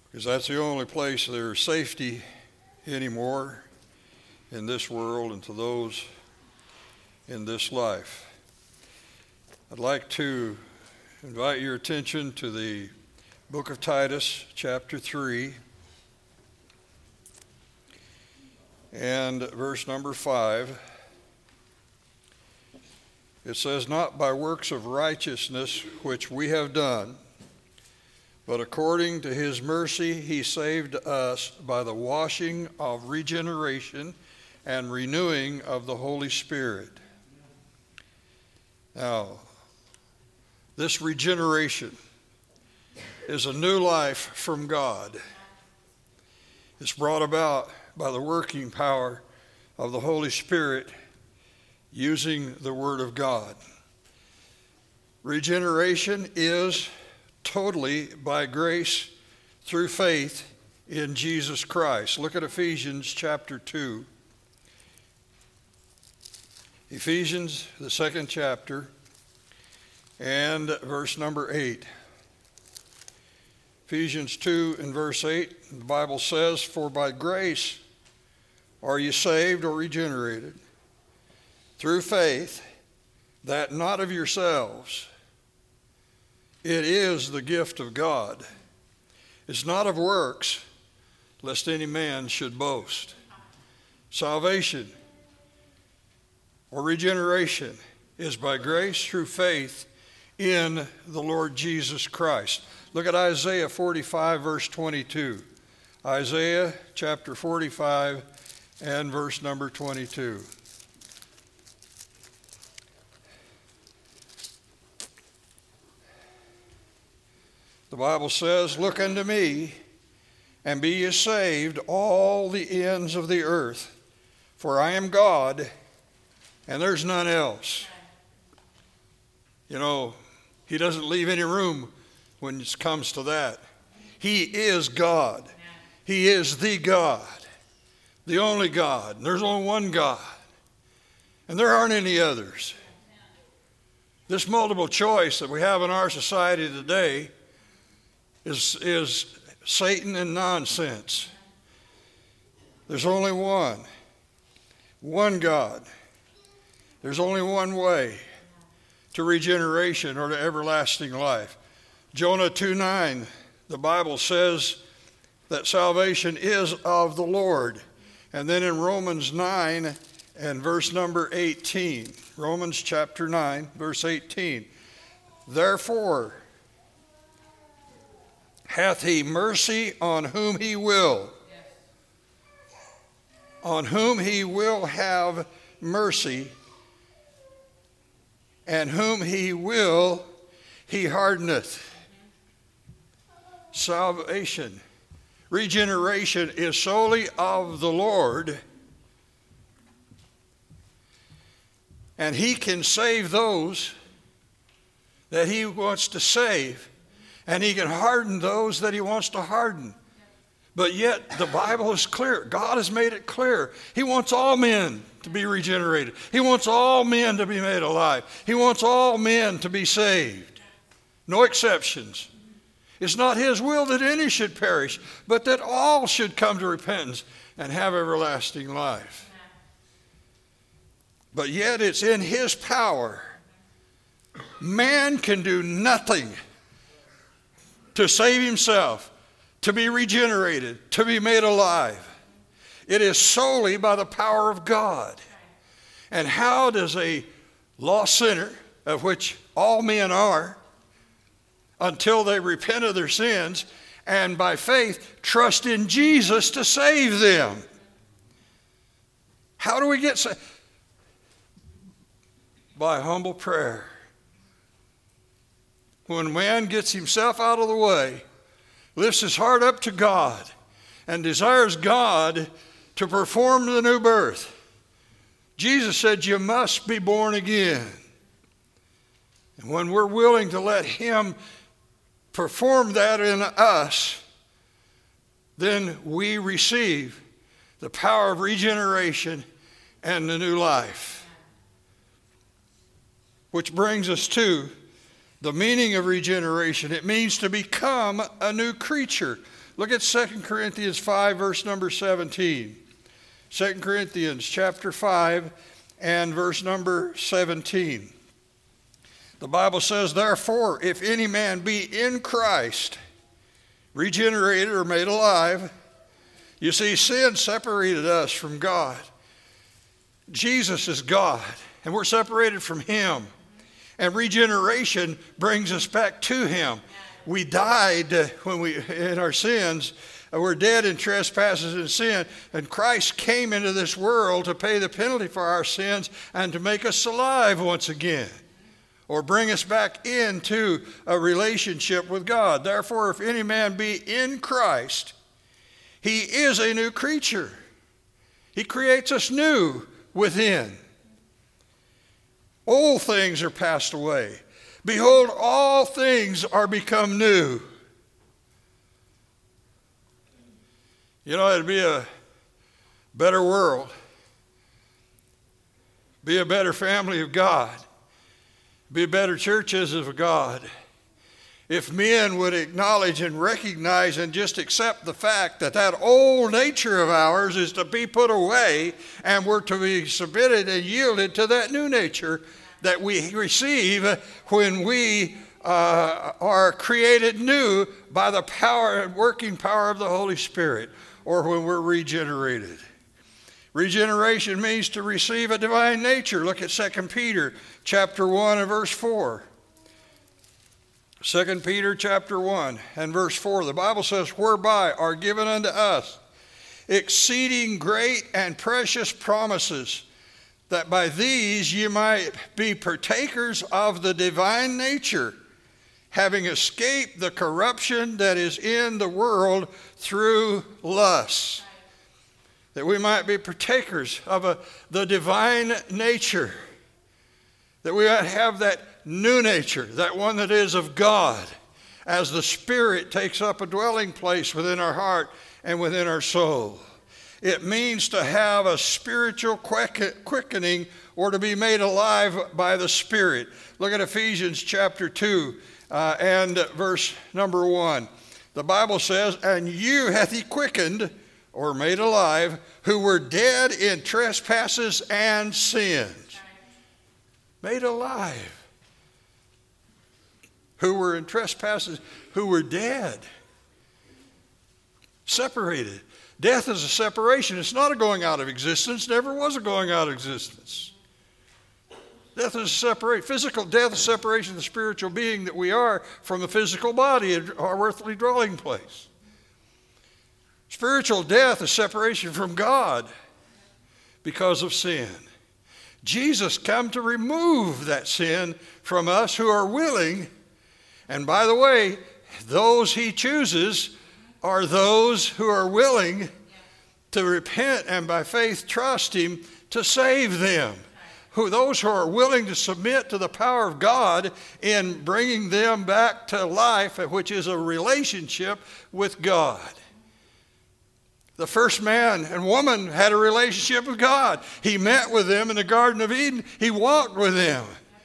because that's the only place there's safety anymore in this world and to those in this life. I'd like to invite your attention to the book of Titus, chapter 3, and verse number 5. It says, "Not by works of righteousness which we have done, but according to his mercy he saved us by the washing of regeneration and renewing of the Holy Spirit." Now, this regeneration is a new life from God. It's brought about by the working power of the Holy Spirit using the Word of God. Regeneration is totally by grace through faith in Jesus Christ. Look at Ephesians chapter 2. Ephesians, the 2nd chapter, and verse number 8. Ephesians 2 and verse 8, the Bible says, "For by grace are you saved or regenerated, through faith, that not of yourselves. It is the gift of God. It's not of works, lest any man should boast." Salvation or regeneration is by grace through faith in the Lord Jesus Christ. Look at Isaiah 45, verse 22. Isaiah chapter 45 and verse number 22. The Bible says, "Look unto me, and be ye saved, all the ends of the earth, for I am God, and there's none else." You know, he doesn't leave any room when it comes to that. He is God. He is the God, the only God. And there's only one God, and there aren't any others. This multiple choice that we have in our society today is Satan and nonsense. There's only one God. There's only one way to regeneration or to everlasting life. Jonah 2:9, the Bible says that salvation is of the Lord. And then in Romans 9 and verse number 18, Romans chapter 9, verse 18, "Therefore hath he mercy on whom he will." On whom he will have mercy, and whom he will, he hardeneth. Salvation, regeneration is solely of the Lord, and he can save those that he wants to save, and he can harden those that he wants to harden. But yet the Bible is clear. God has made it clear. He wants all men to be regenerated. He wants all men to be made alive. He wants all men to be saved. No exceptions. It's not his will that any should perish, but that all should come to repentance and have everlasting life. But yet it's in his power. Man can do nothing to save himself, to be regenerated, to be made alive. It is solely by the power of God. And how does a lost sinner, of which all men are, until they repent of their sins and by faith trust in Jesus to save them? How do we get saved? By humble prayer. When man gets himself out of the way, lifts his heart up to God, and desires God to perform the new birth. Jesus said, "You must be born again." And when we're willing to let him perform that in us, then we receive the power of regeneration and the new life. Which brings us to The meaning of regeneration, it means to become a new creature. Look at 2 Corinthians 5, verse number 17. 2 Corinthians chapter 5 and verse number 17. The Bible says, therefore, if any man be in Christ, regenerated or made alive, you see, sin separated us from God. Jesus is God, and we're separated from him. And regeneration brings us back to him. We died in our sins. We're dead in trespasses and sin. And Christ came into this world to pay the penalty for our sins and to make us alive once again, or bring us back into a relationship with God. Therefore, if any man be in Christ, he is a new creature. He creates us new within. Old things are passed away. Behold, all things are become new. You know, it'd be a better world, be a better family of God, be better churches of God, if men would acknowledge and recognize and just accept the fact that that old nature of ours is to be put away, and we're to be submitted and yielded to that new nature that we receive when we are created new by the power and working power of the Holy Spirit, or when we're regenerated. Regeneration means to receive a divine nature. Look at 2 Peter chapter 1 and verse 4. 2 Peter chapter 1 and verse 4, the Bible says, whereby are given unto us exceeding great and precious promises, that by these ye might be partakers of the divine nature, having escaped the corruption that is in the world through lust. That we might be partakers of the divine nature, that we might have that new nature, that one that is of God, as the Spirit takes up a dwelling place within our heart and within our soul. It means to have a spiritual quickening, or to be made alive by the Spirit. Look at Ephesians chapter 2 and verse number 1. The Bible says, and you hath he quickened, or made alive, who were dead in trespasses and sins. Made alive. Who were in trespasses, who were dead. Separated. Death is a separation. It's not a going out of existence. Never was a going out of existence. Death is a separation. Physical death is separation of the spiritual being that we are from the physical body, our earthly dwelling place. Spiritual death is separation from God because of sin. Jesus came to remove that sin from us who are willing. And by the way, those he chooses are those who are willing to repent and by faith trust him to save them. Those who are willing to submit to the power of God in bringing them back to life, which is a relationship with God. The first man and woman had a relationship with God. He met with them in the Garden of Eden. He walked with them.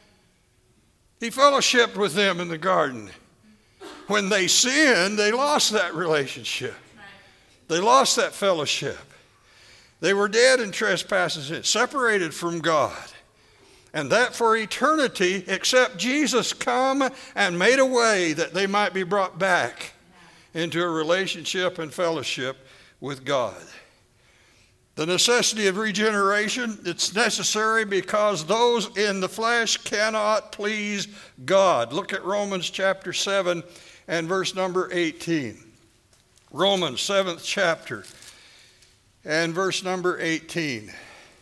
He fellowshiped with them in the garden. When they sinned, they lost that relationship. They lost that fellowship. They were dead in trespasses, separated from God. And that for eternity, except Jesus come and made a way that they might be brought back into a relationship and fellowship with God. The necessity of regeneration, it's necessary because those in the flesh cannot please God. Look at Romans chapter 7 and verse number 18. Romans 7th chapter and verse number 18.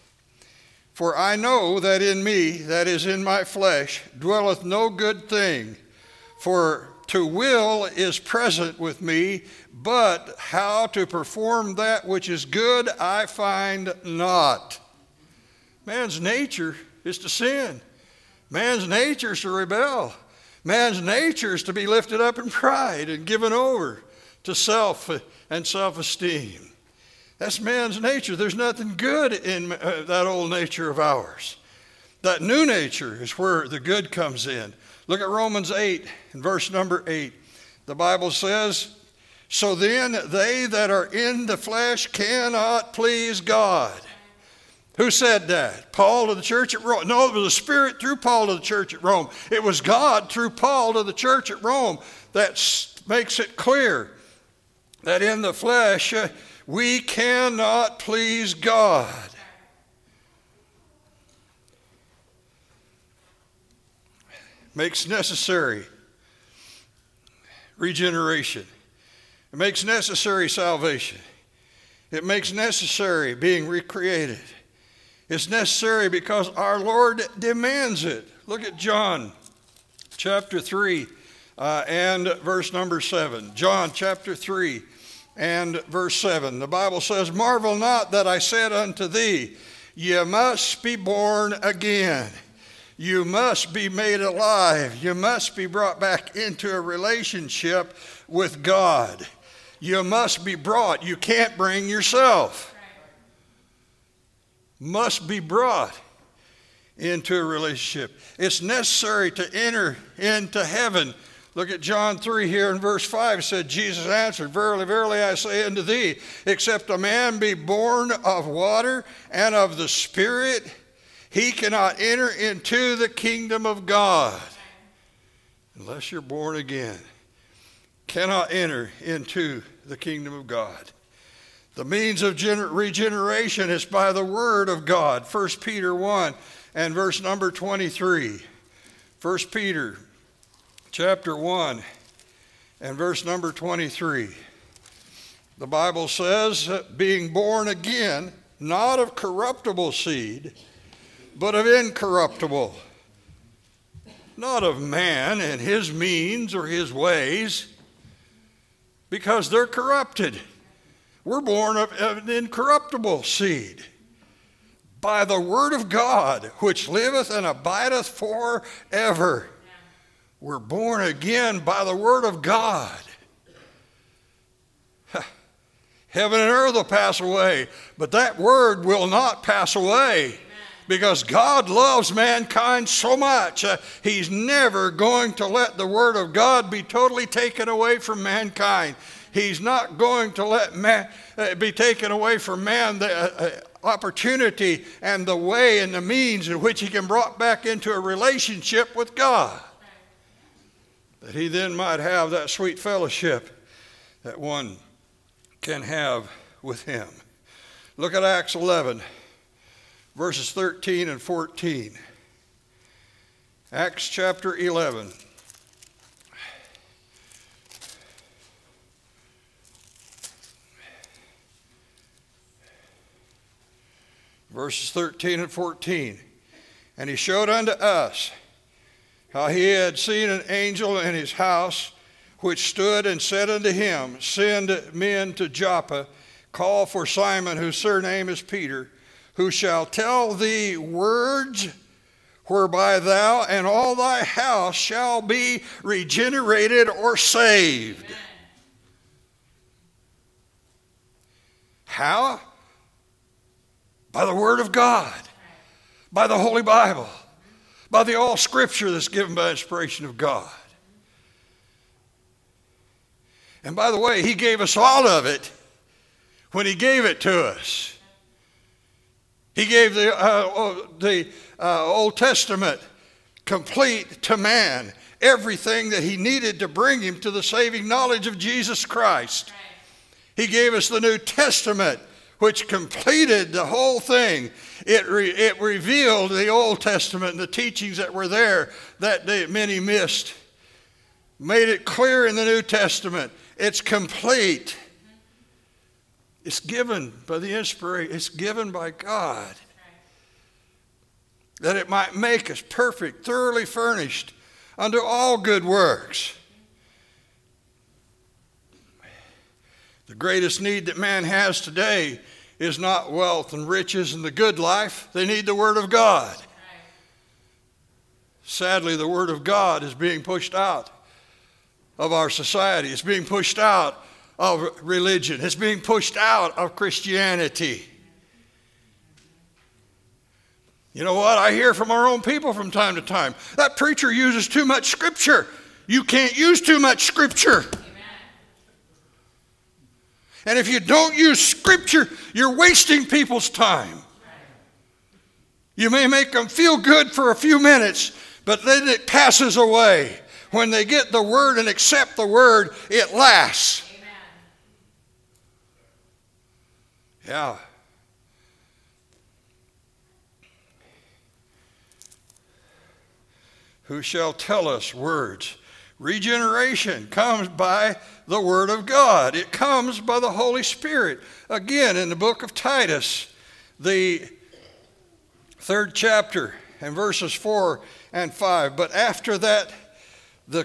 For I know that in me, that is in my flesh, dwelleth no good thing. For to will is present with me, but how to perform that which is good I find not. Man's nature is to sin. Man's nature is to rebel. Man's nature is to be lifted up in pride and given over to self and self-esteem. That's man's nature. There's nothing good in that old nature of ours. That new nature is where the good comes in. Look at Romans 8 and verse number 8. The Bible says, so then they that are in the flesh cannot please God. Who said that? Paul to the church at Rome. No, it was the Spirit through Paul to the church at Rome. It was God through Paul to the church at Rome that makes it clear that in the flesh we cannot please God. Makes necessary regeneration. It makes necessary salvation. It makes necessary being recreated. It's necessary because our Lord demands it. Look at John chapter 3 and verse number 7. John chapter 3 and verse 7. The Bible says, marvel not that I said unto thee, ye must be born again. You must be made alive. You must be brought back into a relationship with God. You must be brought. You can't bring yourself. Must be brought into a relationship. It's necessary to enter into heaven. Look at John 3 here in verse 5. It said, Jesus answered, verily, verily, I say unto thee, except a man be born of water and of the Spirit, he cannot enter into the kingdom of God. Unless you're born again. Cannot enter into the kingdom of God. The means of regeneration is by the word of God. 1 Peter 1 and verse number 23. 1 Peter chapter 1 and verse number 23. The Bible says, being born again, not of corruptible seed, but of incorruptible. Not of man and his means or his ways, because they're corrupted. We're born of an incorruptible seed by the word of God, which liveth and abideth forever. We're born again by the word of God. Heaven and earth will pass away, but that word will not pass away. Because God loves mankind so much, he's never going to let the word of God be totally taken away from mankind. He's not going to let man be taken away from man the opportunity and the way and the means in which he can be brought back into a relationship with God. That he then might have that sweet fellowship that one can have with him. Look at Acts 11. Verses 13 and 14. Acts chapter 11. Verses 13 and 14. And he showed unto us how he had seen an angel in his house, which stood and said unto him, send men to Joppa, call for Simon, whose surname is Peter, who shall tell thee words whereby thou and all thy house shall be regenerated or saved. Amen. How? By the word of God, by the Holy Bible, by the all scripture that's given by inspiration of God. And by the way, he gave us all of it when he gave it to us. He gave the Old Testament complete to man, everything that he needed to bring him to the saving knowledge of Jesus Christ. He gave us the New Testament, which completed the whole thing. It revealed the Old Testament and the teachings that were there that many missed. Made it clear in the New Testament. It's complete. It's given by the inspiration. It's given by God. That it might make us perfect, thoroughly furnished unto all good works. The greatest need that man has today is not wealth and riches and the good life. They need the Word of God. Sadly, the Word of God is being pushed out of our society. It's being pushed out of religion. It's being pushed out of Christianity. You know what? I hear from our own people from time to time. That preacher uses too much Scripture. You can't use too much Scripture. And if you don't use Scripture, you're wasting people's time. You may make them feel good for a few minutes, but then it passes away. When they get the Word and accept the Word, it lasts. Amen. Yeah. Who shall tell us words? Regeneration comes by the Word of God. It comes by the Holy Spirit. Again, in the book of Titus, the 3rd chapter, and verses 4 and 5. But after that, the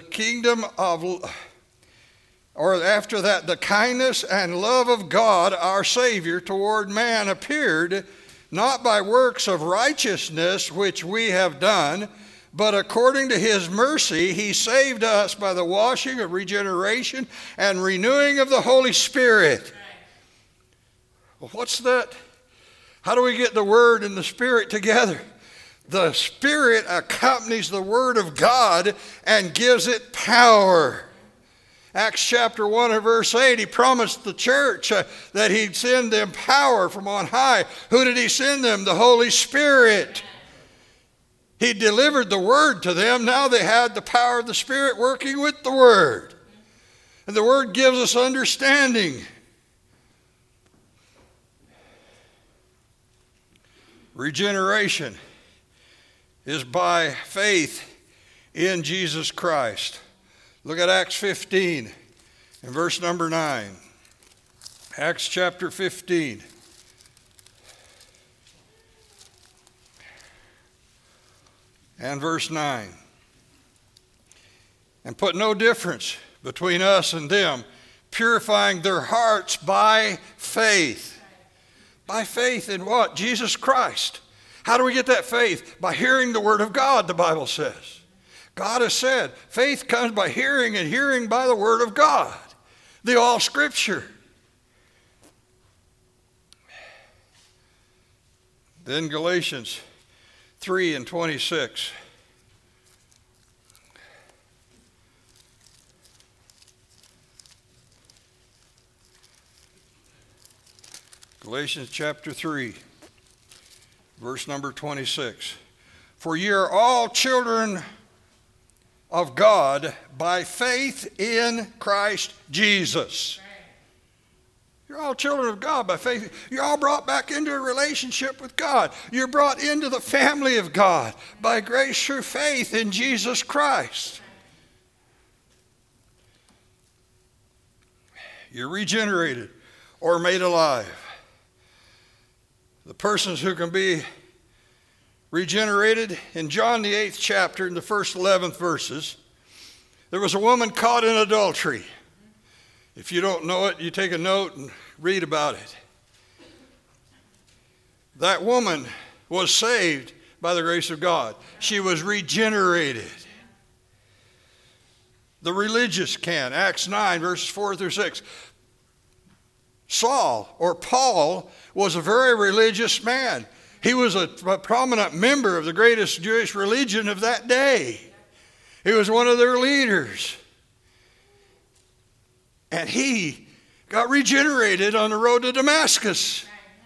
kindness and love of God, our Savior, toward man appeared, not by works of righteousness which we have done, but according to his mercy, he saved us by the washing of regeneration and renewing of the Holy Spirit. Well, what's that? How do we get the Word and the Spirit together? The Spirit accompanies the Word of God and gives it power. Acts chapter 1 and verse 8, he promised the church that he'd send them power from on high. Who did he send them? The Holy Spirit. He delivered the Word to them. Now they had the power of the Spirit working with the Word. And the Word gives us understanding. Regeneration is by faith in Jesus Christ. Look at Acts 15 and verse number 9. Acts chapter 15. And verse 9. And put no difference between us and them, purifying their hearts by faith. By faith in what? Jesus Christ. How do we get that faith? By hearing the Word of God, the Bible says. God has said, faith comes by hearing, and hearing by the Word of God, the all Scripture. Then Galatians 3 and 26. Galatians chapter 3, verse number 26. For ye are all children of God by faith in Christ Jesus. You're all children of God by faith. You're all brought back into a relationship with God. You're brought into the family of God by grace through faith in Jesus Christ. You're regenerated or made alive. The persons who can be regenerated, in John the 8th chapter, in the first 11th verses, there was a woman caught in adultery. If you don't know it, you take a note and read about it. That woman was saved by the grace of God. She was regenerated. The religious can. Acts 9, verses 4 through 6. Saul, or Paul, was a very religious man. He was a prominent member of the greatest Jewish religion of that day. He was one of their leaders. And he got regenerated on the road to Damascus,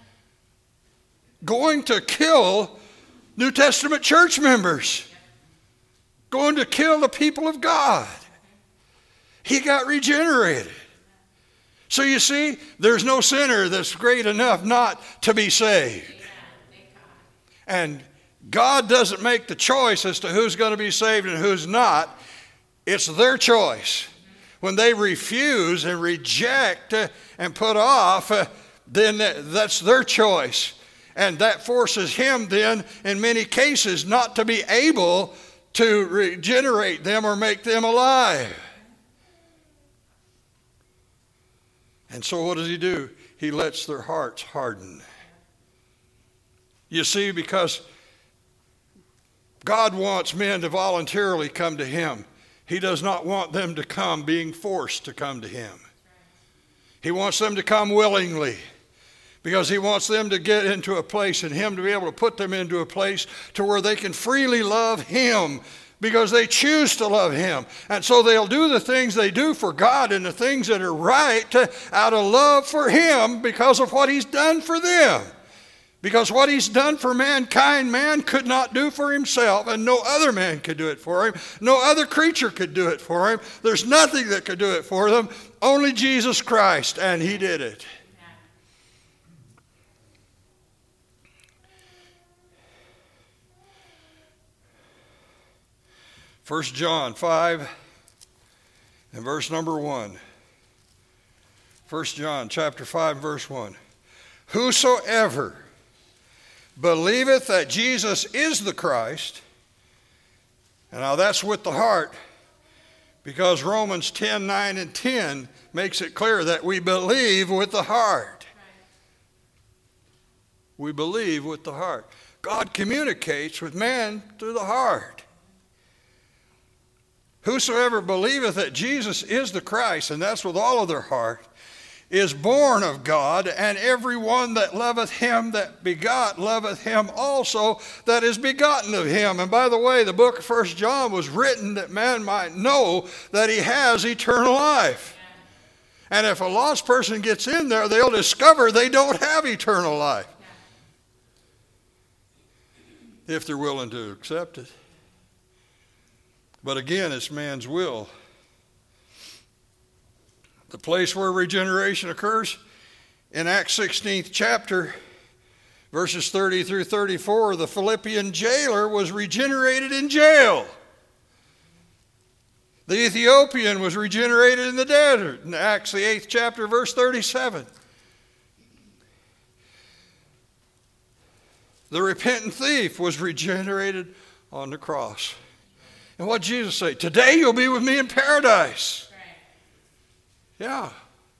going to kill New Testament church members, going to kill the people of God. He got regenerated. So you see, there's no sinner that's great enough not to be saved. And God doesn't make the choice as to who's going to be saved and who's not. It's their choice. When they refuse and reject and put off, then that's their choice. And that forces him then, in many cases, not to be able to regenerate them or make them alive. And so what does he do? He lets their hearts harden. You see, because God wants men to voluntarily come to him. He does not want them to come being forced to come to him. He wants them to come willingly. Because he wants them to get into a place and him to be able to put them into a place to where they can freely love him because they choose to love him. And so they'll do the things they do for God and the things that are right out of love for him because of what he's done for them. Because what he's done for mankind, man could not do for himself, and no other man could do it for him. No other creature could do it for him. There's nothing that could do it for them. Only Jesus Christ, and he did it. 1 John 5 and verse number 1. 1 John chapter 5 verse 1. Whosoever believeth that Jesus is the Christ, and now that's with the heart, because Romans 10, 9 and 10 makes it clear that we believe with the heart. We believe with the heart. God communicates with man through the heart. Whosoever believeth that Jesus is the Christ, and that's with all of their heart, is born of God, and every one that loveth him that begot loveth him also that is begotten of him. And by the way, the book of 1 John was written that man might know that he has eternal life. And if a lost person gets in there, they'll discover they don't have eternal life. If they're willing to accept it. But again, it's man's will. The place where regeneration occurs in Acts 16th chapter, verses 30 through 34, the Philippian jailer was regenerated in jail. The Ethiopian was regenerated in the desert in Acts the 8th chapter, verse 37. The repentant thief was regenerated on the cross. And what did Jesus say? Today you'll be with me in paradise. Yeah.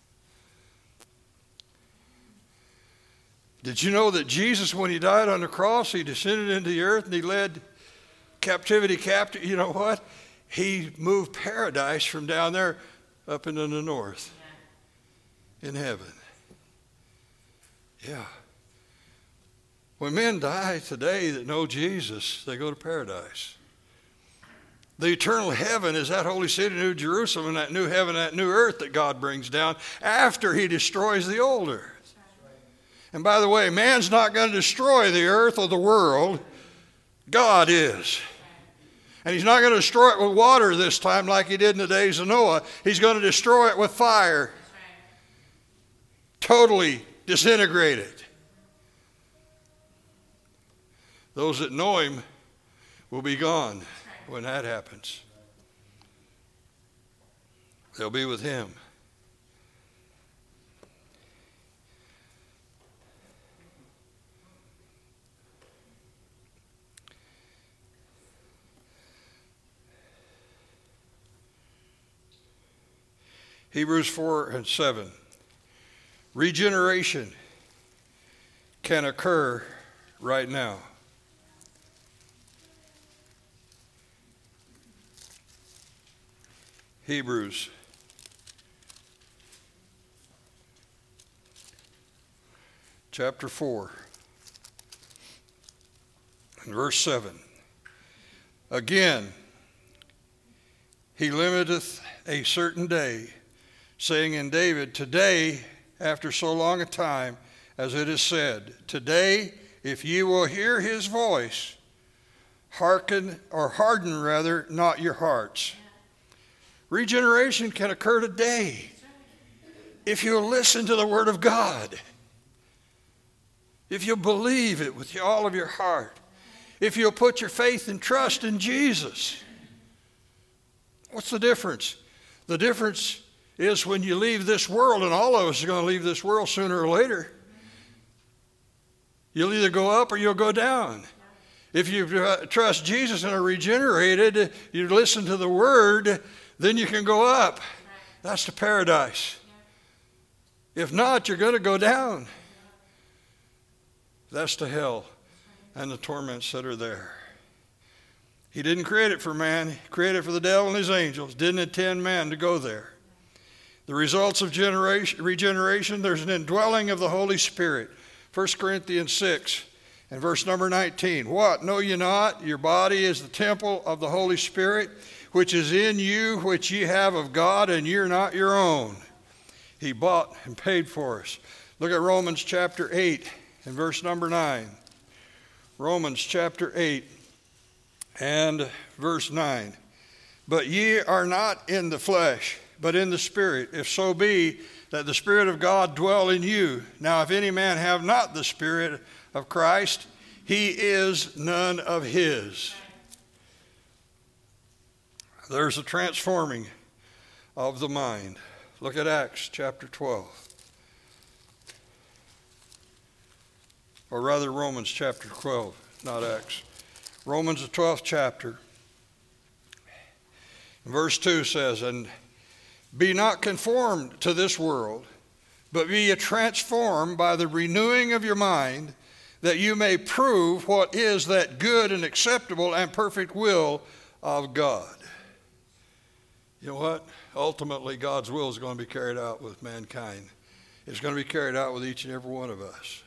Did you know that Jesus, when he died on the cross, he descended into the earth and he led captivity captive? You know what? He moved paradise from down there up into the north in heaven. Yeah. When men die today that know Jesus, they go to paradise. The eternal heaven is that holy city, New Jerusalem, and that new heaven, that new earth that God brings down after he destroys the old earth. And by the way, man's not going to destroy the earth or the world. God is. And he's not going to destroy it with water this time like he did in the days of Noah. He's going to destroy it with fire. Totally disintegrated. Those that know him will be gone. When that happens, they'll be with him. Hebrews 4 and 7. Regeneration can occur right now. Hebrews chapter 4 and verse 7. Again, he limiteth a certain day, saying in David, today, after so long a time, as it is said, today, if ye will hear his voice, harden not your hearts. Regeneration can occur today if you listen to the Word of God, if you believe it with all of your heart, if you'll put your faith and trust in Jesus. What's the difference? The difference is when you leave this world, and all of us are going to leave this world sooner or later, you'll either go up or you'll go down. If you trust Jesus and are regenerated, you listen to the Word, then you can go up. That's to paradise. If not, you're going to go down. That's to hell and the torments that are there. He didn't create it for man. He created it for the devil and his angels. Didn't intend man to go there. The results of regeneration, there's an indwelling of the Holy Spirit. 1 Corinthians 6 and verse number 19. What? Know ye not? Your body is the temple of the Holy Spirit, which is in you, which ye have of God, and you're not your own. He bought and paid for us. Look at Romans chapter 8 and verse number 9. Romans chapter 8 and verse 9. But ye are not in the flesh, but in the Spirit, if so be that the Spirit of God dwell in you. Now if any man have not the Spirit of Christ, he is none of his. There's a transforming of the mind. Look at Acts chapter 12. Or rather Romans chapter 12, not Acts. Romans the 12th chapter. Verse 2 says, and be not conformed to this world, but be ye transformed by the renewing of your mind, that you may prove what is that good and acceptable and perfect will of God. You know what? Ultimately, God's will is going to be carried out with mankind. It's going to be carried out with each and every one of us.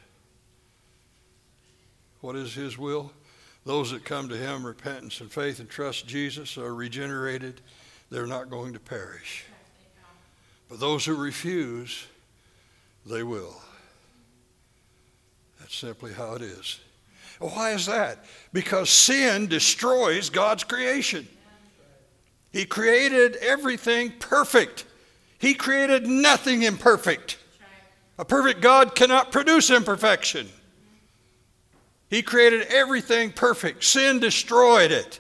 What is his will? Those that come to him, repentance and faith and trust Jesus, are regenerated. They're not going to perish. But those who refuse, they will. That's simply how it is. Why is that? Because sin destroys God's creation. He created everything perfect. He created nothing imperfect. A perfect God cannot produce imperfection. He created everything perfect. Sin destroyed it.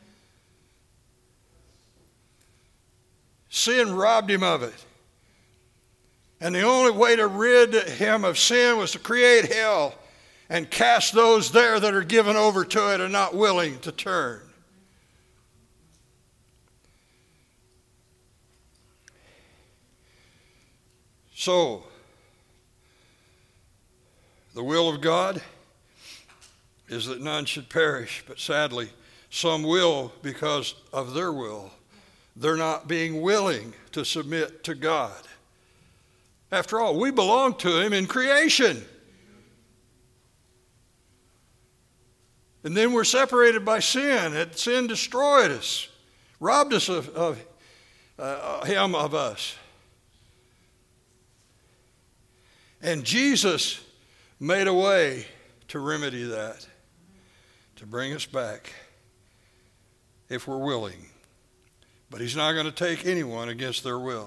Sin robbed him of it. And the only way to rid him of sin was to create hell and cast those there that are given over to it and not willing to turn. So, the will of God is that none should perish, but sadly, some will because of their will. They're not being willing to submit to God. After all, we belong to him in creation. And then we're separated by sin, and sin destroyed us, robbed us of him of us. And Jesus made a way to remedy that, to bring us back if we're willing. But he's not going to take anyone against their will.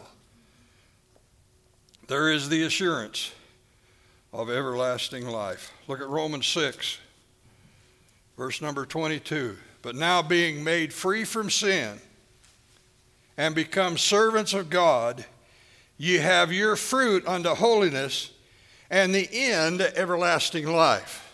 There is the assurance of everlasting life. Look at Romans 6, verse number 22. But now being made free from sin and become servants of God, ye have your fruit unto holiness, and the end everlasting life.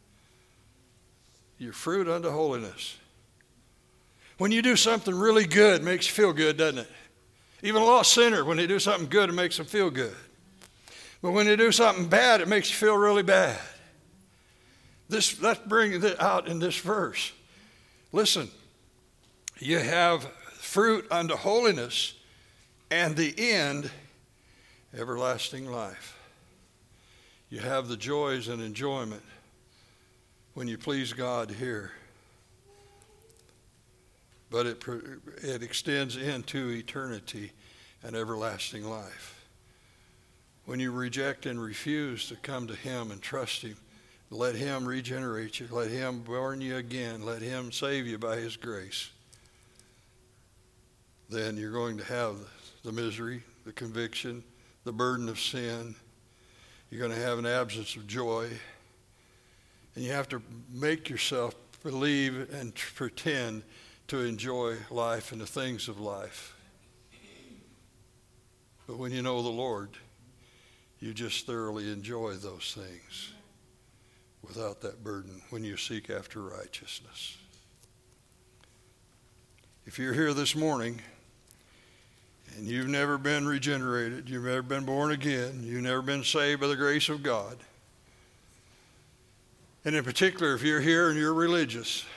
Your fruit unto holiness. When you do something really good, it makes you feel good, doesn't it? Even a lost sinner, when they do something good, it makes them feel good. But when they do something bad, it makes you feel really bad. Let's bring it out in this verse. Listen, you have fruit unto holiness, and the end, everlasting life. You have the joys and enjoyment when you please God here. But it extends into eternity and everlasting life. When you reject and refuse to come to him and trust him, let him regenerate you, let him born you again, let him save you by his grace, then you're going to have the misery, the conviction, the burden of sin. You're going to have an absence of joy. And you have to make yourself believe and pretend to enjoy life and the things of life. But when you know the Lord, you just thoroughly enjoy those things without that burden when you seek after righteousness. If you're here this morning and you've never been regenerated, you've never been born again, you've never been saved by the grace of God, and in particular, if you're here and you're religious,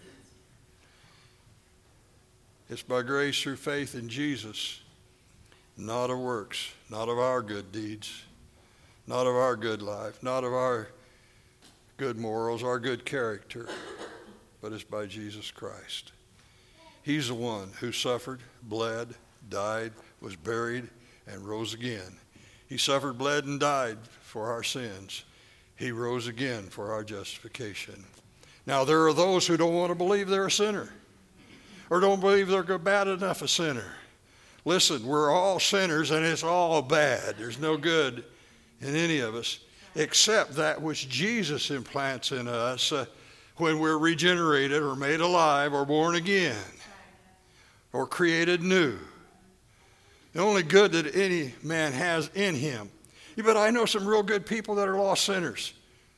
it's by grace through faith in Jesus not of works, not of our good deeds, not of our good life, not of our good morals, our good character, but it's by Jesus Christ. He's the one who suffered, bled, died, was buried, and rose again. He suffered, bled, and died for our sins. He rose again for our justification. Now, there are those who don't want to believe they're a sinner or don't believe they're bad enough a sinner. Listen, we're all sinners, and it's all bad. There's no good in any of us except that which Jesus implants in us when we're regenerated or made alive or born again or created new. The only good that any man has in him. But I know some real good people that are lost sinners.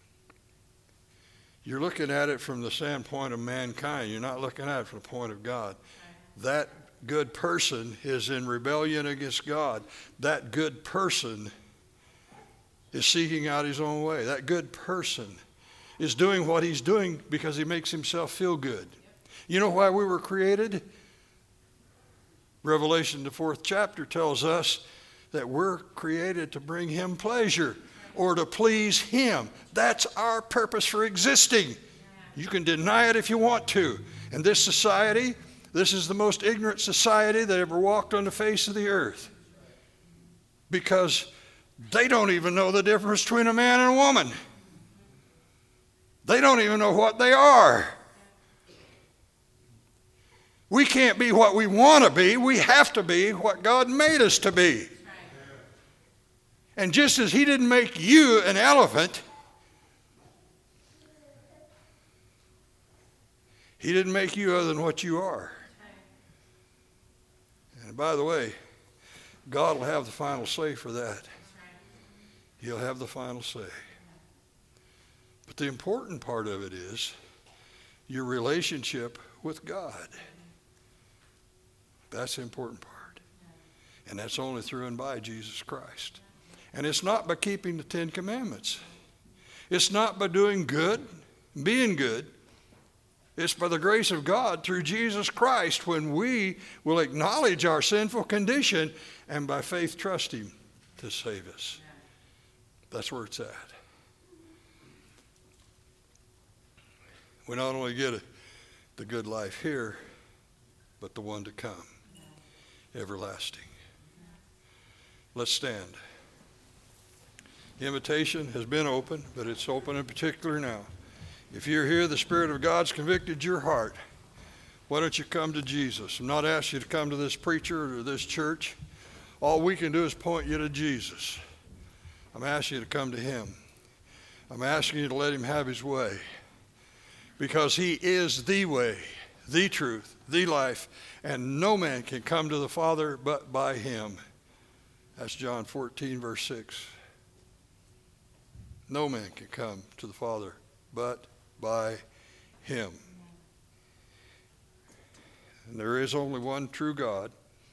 You're looking at it from the standpoint of mankind. You're not looking at it from the point of God. That good person is in rebellion against God. That good person is seeking out his own way. That good person is doing what he's doing because he makes himself feel good. You know why we were created? Revelation, the 4th chapter, tells us that we're created to bring him pleasure or to please him. That's our purpose for existing. You can deny it if you want to. And this society, this is the most ignorant society that ever walked on the face of the earth. Because they don't even know the difference between a man and a woman. They don't even know what they are. We can't be what we want to be. We have to be what God made us to be. And just as he didn't make you an elephant, he didn't make you other than what you are. And by the way, God will have the final say for that. He'll have the final say. But the important part of it is your relationship with God. That's the important part. And that's only through and by Jesus Christ. And it's not by keeping the 10 Commandments. It's not by doing good, being good. It's by the grace of God through Jesus Christ when we will acknowledge our sinful condition and by faith trust him to save us. That's where it's at. We not only get the good life here, but the one to come. Everlasting. Let's stand. The invitation has been open, but it's open in particular now. If you're here, the Spirit of God's convicted your heart. Why don't you come to Jesus? I'm not asking you to come to this preacher or this church. All we can do is point you to Jesus. I'm asking you to come to him. I'm asking you to let him have his way. Because he is the way, the truth, the life, and no man can come to the Father but by him. That's John 14, verse 6. No man can come to the Father but by him. And there is only one true God.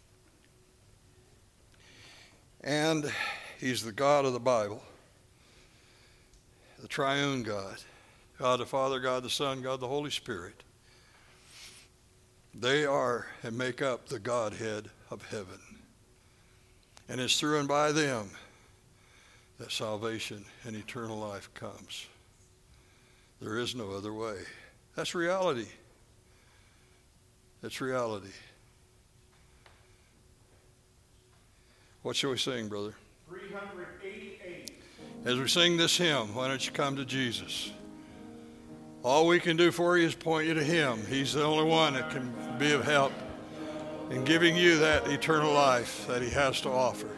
And he's the God of the Bible, the triune God, God the Father, God the Son, God the Holy Spirit. They are and make up the Godhead of heaven. And it's through and by them that salvation and eternal life comes. There is no other way. That's reality. That's reality. What shall we sing, brother? 388. As we sing this hymn, why don't you come to Jesus? All we can do for you is point you to him. He's the only one that can be of help in giving you that eternal life that he has to offer.